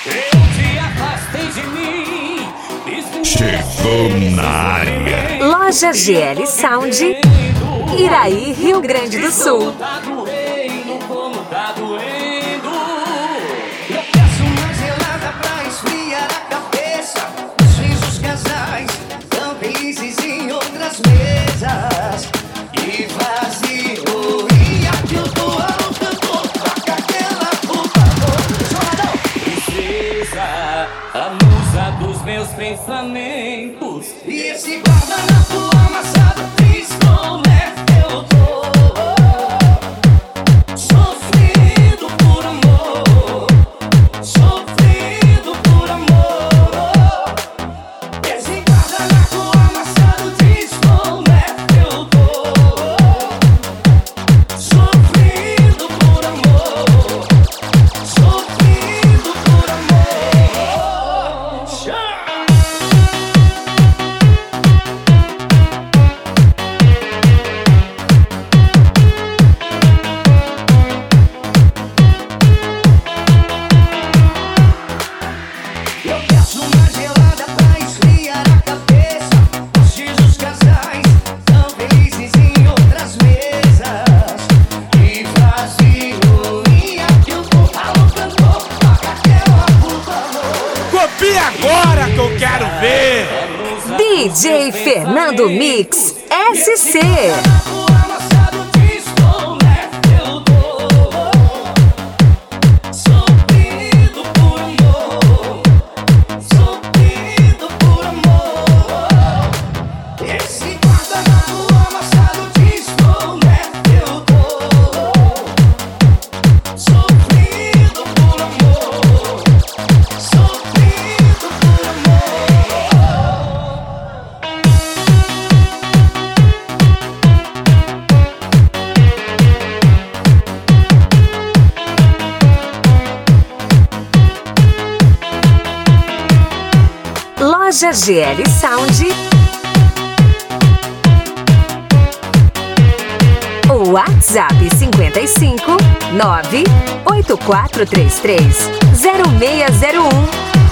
Eu te afastei de mim. Chegou na área. Loja GL Sound, Iraí, Rio Grande do Sul. Tá doendo, como tá doendo. Eu peço uma gelada pra esfriar a cabeça. Os risos casais tão felizes em outras mesas. E vazio, e aqui eu tô cantor, toca aquela puta boa. Princesa, a musa dos meus pensamentos. E esse guardanapo amassado diz como é que eu tô. Sofrendo por amor, sofrendo por amor. Esse guardanapo amassado diz como é que eu tô. Sofrendo por amor, sofrendo por amor. Eu peço uma gelada pra esfriar a cabeça. Os dias casais tão felizes em outras mesas. E vazio, e aqui eu tô cantor, toca aquela puta amor. Copia agora que eu quero ver. DJ Fernando Mix SC. O amassado diz como é que eu tô. Sofrendo por amor, sofrendo por amor. Esse guardanapo amassado diz como é que eu tô. Sofrendo por amor, sofrendo por amor. Loja GL Sound. WhatsApp 55 98433 0601.